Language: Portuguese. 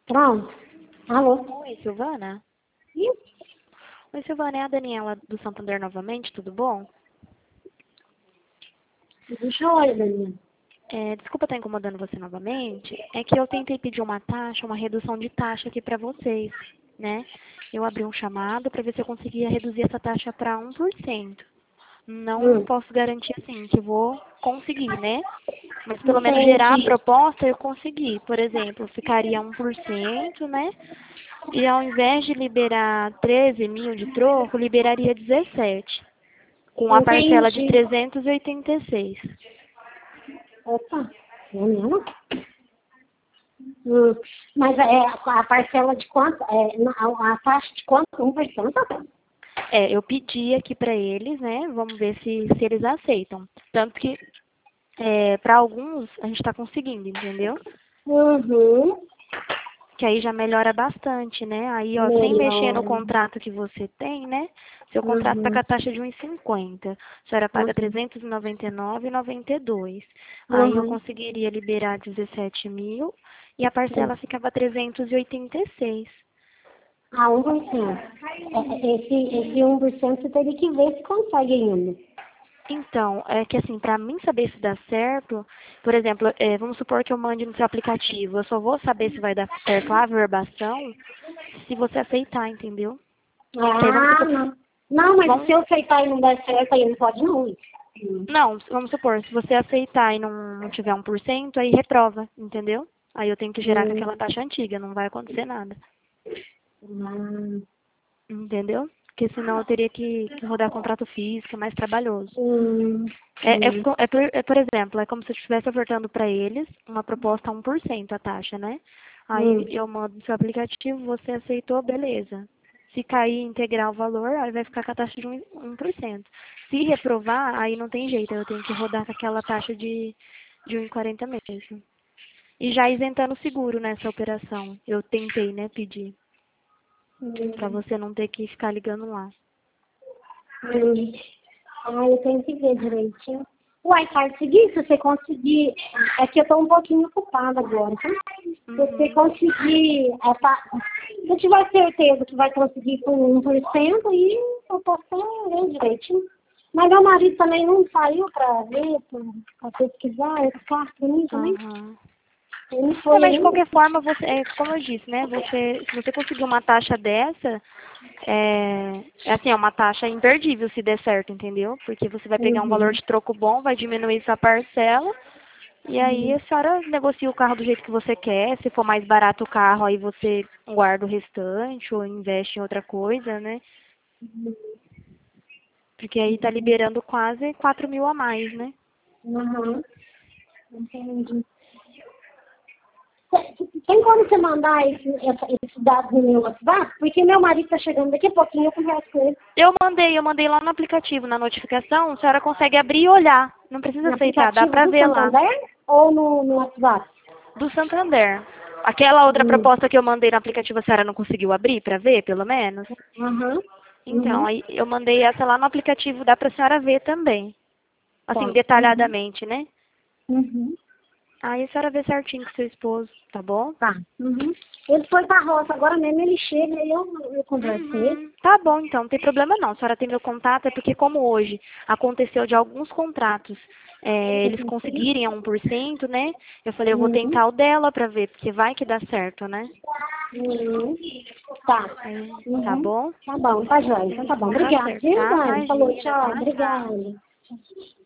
Pronto. Alô? Oi, Silvana? Isso. Oi, Silvana, é a Daniela do Santander novamente, tudo bom? Joia, Daniela. Desculpa estar incomodando você novamente, é que eu tentei pedir uma taxa, uma redução de taxa aqui para vocês, né? Eu abri um chamado para ver se eu conseguia reduzir essa taxa para 1%. Não posso garantir, assim, que vou conseguir, né? Mas pelo menos gerar a Entendi. proposta eu consegui. Por exemplo, ficaria 1%, né? E ao invés de liberar 13 mil de troco, liberaria 17, com a parcela de Entendi. 386. Opa, Daniela? Hum. Mas a parcela de quanto? A taxa de quanto? 1%? Eu pedi aqui para eles, né? Vamos ver se eles aceitam. Tanto que para alguns a gente está conseguindo, entendeu? Uhum. Que aí já melhora bastante, né? Aí, ó, sem mexer no Melhor. contrato que você tem, né? Seu contrato está com Uhum. a taxa de 1,50. A senhora paga Uhum. 399,92. Aí eu Uhum. conseguiria liberar 17 mil e a parcela ficava 386. Ah, 1%. Esse 1% você teria que ver se consegue ainda. Então, é que assim, para mim saber se dá certo, por exemplo, vamos supor que eu mande no seu aplicativo, eu só vou saber se vai dar certo a averbação se você aceitar, entendeu? Que aí vamos Ah, supor, não. Não, mas se vamos, eu aceitar e não der certo, aí não pode não. não, vamos supor, se você aceitar e não tiver 1%, aí reprova, entendeu? Aí eu tenho que gerar com aquela Hum, taxa antiga, não vai acontecer nada, hum, entendeu? Porque senão eu teria que rodar contrato físico, é mais trabalhoso. hum, hum, Por exemplo, é como se eu estivesse ofertando para eles uma proposta a 1% a taxa, né? Aí hum. eu mando no seu aplicativo, você aceitou, beleza. Se cair integrar o valor, aí vai ficar com a taxa de 1%. Se reprovar, aí não tem jeito, eu tenho que rodar com aquela taxa de 1,40 mesmo. E já isentando o seguro nessa operação. Eu tentei, né, pedir, para você não ter que ficar ligando lá. Hum. Ah, eu tenho que ver direitinho. Uai, faz o seguinte, se você conseguir. É que eu tô um pouquinho ocupada agora, tá? Se você Uhum. conseguir. Se eu tiver certeza que vai conseguir com 1%, aí eu posso ver direitinho. Mas meu marido também não saiu pra ver, pra pesquisar, esse carro pra mim também. Aham. Ele não foi Mas de ainda. qualquer forma, como eu disse, né? Se você conseguir uma taxa dessa, é assim, é uma taxa imperdível se der certo, entendeu? Porque você vai pegar um valor Uhum. de troco bom, vai diminuir sua parcela, e aí Uhum. a senhora negocia o carro do jeito que você quer. Se for mais barato o carro, aí você guarda o restante ou investe em outra coisa, né? Porque aí tá liberando quase 4 mil a mais, né? Uhum. Entendi. Tem como você mandar esses dados no meu WhatsApp? Porque meu marido tá chegando daqui a pouquinho, eu converso com ele Eu mandei lá no aplicativo, na notificação, a senhora consegue abrir e olhar. Não precisa no aceitar, dá aplicativo pra do ver lá. Santander ou no WhatsApp? Do Santander. Aquela outra Hum. proposta que eu mandei no aplicativo, a senhora não conseguiu abrir para ver, pelo menos? Uhum. Então, Uhum. aí eu mandei essa lá no aplicativo, dá para a senhora ver também. Assim, Tá. Uhum. detalhadamente, né? Uhum. Aí a senhora vê certinho com seu esposo, tá bom? Tá. Uhum. Ele foi pra roça, agora mesmo ele chega e eu converso com ele. Uhum. Tá bom, então, não tem problema não. A senhora tem meu contato, é porque como hoje aconteceu de alguns contratos eles conseguirem a 1%, né? Eu falei, eu vou Uhum. tentar o dela pra ver, porque vai que dá certo, né? Uhum. Tá. Aí, tá Uhum. bom? Tá bom, tá joia. Então tá bom. Tá Obrigada, certo, viu, tá? Dani? Falou, Imagina, tchau. tchau, tchau. Obrigada.